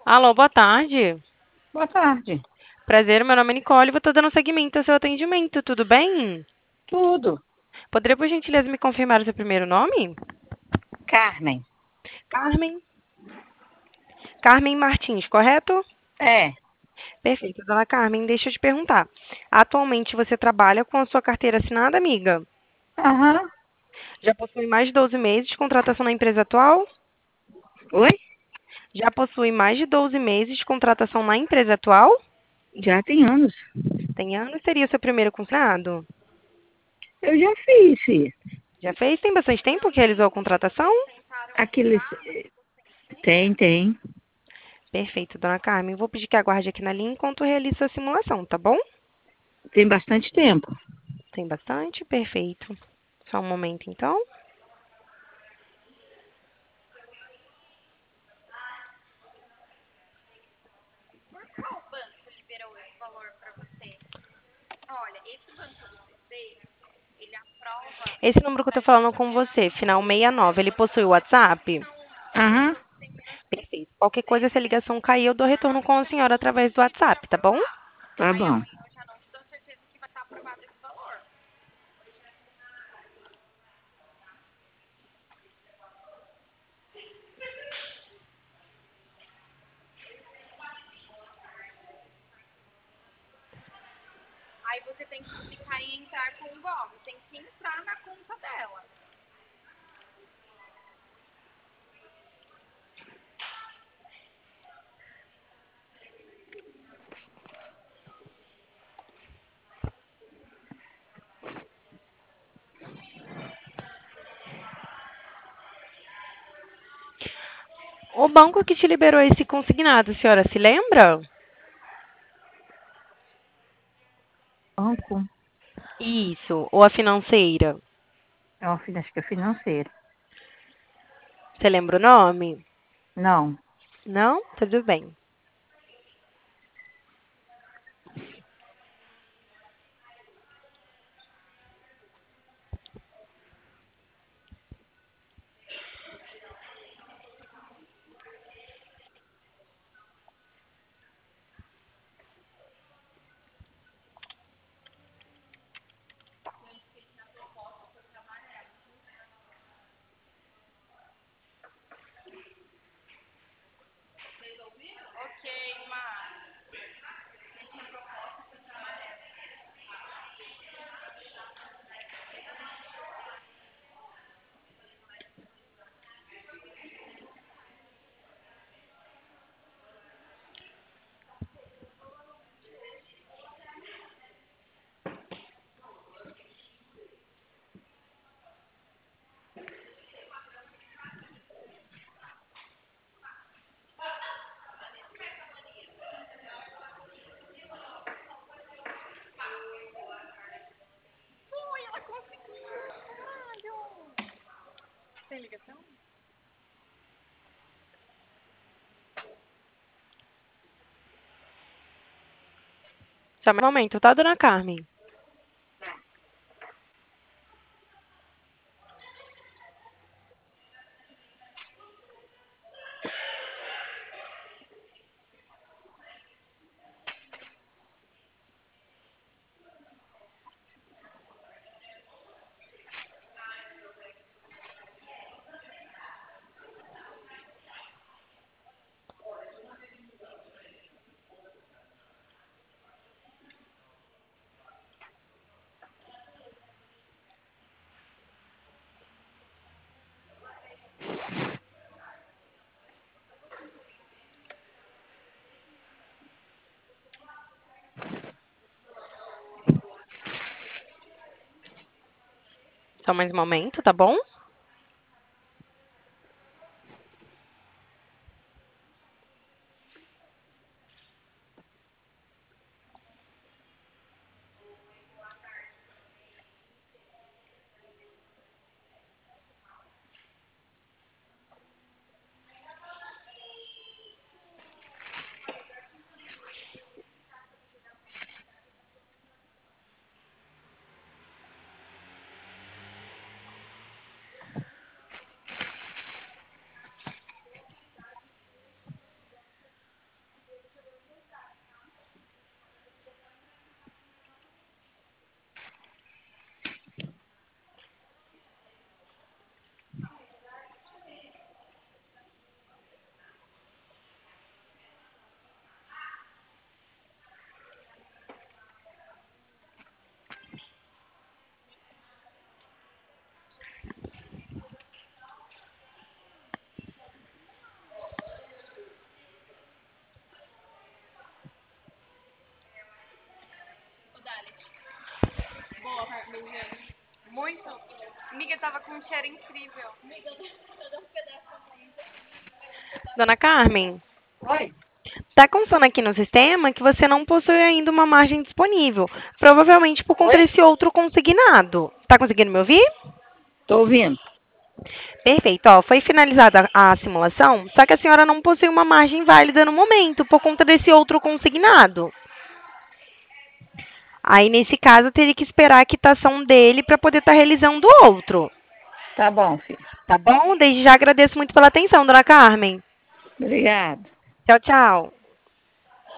Alô, boa tarde. Boa tarde. Prazer, meu nome é Nicole e vou estar dando seguimento ao seu atendimento, tudo bem? Tudo. Poderia, por gentileza, me confirmar o seu primeiro nome? Carmen. Carmen. Carmen Martins, correto? É. Perfeito, dona Carmen, deixa eu te perguntar. Atualmente você trabalha com a sua carteira assinada, amiga? Aham. Já possui mais de 12 meses de contratação na empresa atual? Oi? Já possui mais de 12 meses de contratação na empresa atual? Já tem anos. Tem anos, seria seu primeiro contrato? Eu já fiz, filha. Já fez? Tem bastante tempo que realizou a contratação? Aqueles. Tem. Perfeito, dona Carmen. Vou pedir que aguarde aqui na linha enquanto eu realizo a simulação, tá bom? Tem bastante tempo. Tem bastante? Perfeito. Só um momento, então. Esse número que eu tô falando com você, final 69, ele possui o WhatsApp? Aham. Perfeito. Qualquer coisa, se a ligação cair, eu dou retorno com a senhora através do WhatsApp, tá bom? Tá bom. O banco que te liberou esse consignado, a senhora se lembra? Banco. Isso. Ou a financeira? Acho que é financeiro. Você lembra o nome? Não. Não? Tudo bem. Só mais um momento, tá, dona Carmen? Só mais um momento, tá bom? Muito. Amiga, tava com um cheiro incrível. Dona Carmen, Oi. tá constando aqui no sistema que você não possui ainda uma margem disponível, provavelmente por conta Oi? desse outro consignado. Tá conseguindo me ouvir? Tô ouvindo. Perfeito. Ó, foi finalizada a simulação, só que a senhora não possui uma margem válida no momento por conta desse outro consignado. Aí, nesse caso, eu teria que esperar a quitação dele para poder estar realizando o outro. Tá bom, filho. Tá bom? Desde já agradeço muito pela atenção, dona Carmen. Obrigada. Tchau, tchau.